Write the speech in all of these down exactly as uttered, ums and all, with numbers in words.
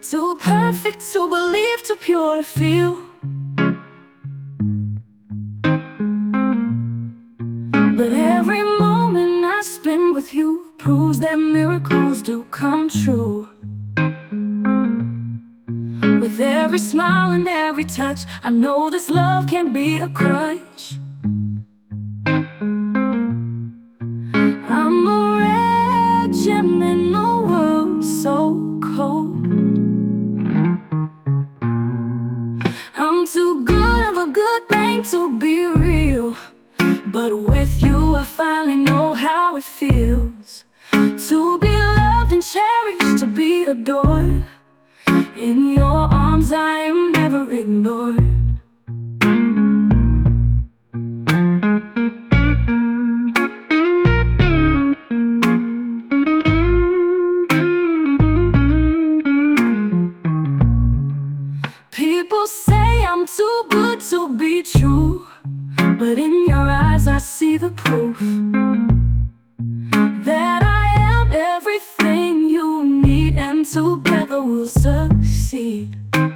Too perfect to believe, too pure to feel. But every moment I spend with you proves that miracles do come true. With every smile and every touch, I know this love can be a crutch. I'm a rare gem in a world so cold. I'm too good of a good thing to be real, but with you I finally know how it feels to be loved and cherished, to be adored. In your arms I am never ignored. People say I'm too good to be true, but in your eyes I see the proof that I am everything you need, and together we'll succeed.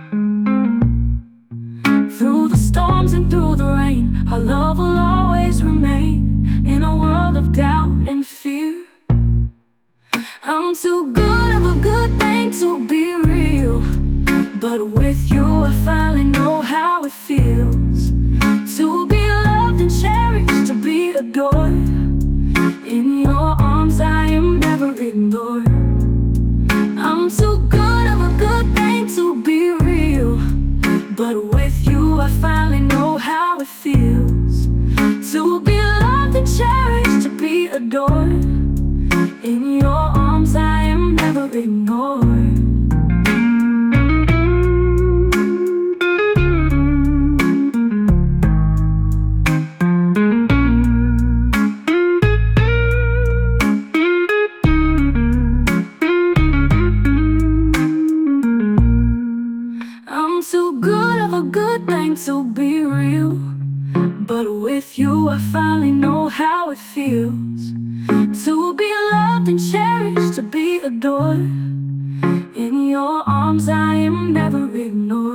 Through the storms and through the rain, our love will always remain. In a world of doubt and fear, I'm too good of a good thing to be real, but with you I finally know how it feels to be loved and cherished, to be adored. In your arms I am never ignored. I'm too good of a good thing to be real, but with you I finally know how it feels to be loved and cherished, to be adored. In your arms I am never ignored. I'm too good of a good thing to be real, but with you I finally know how it feels to be loved and cherished, to be adored. In your arms I am never ignored.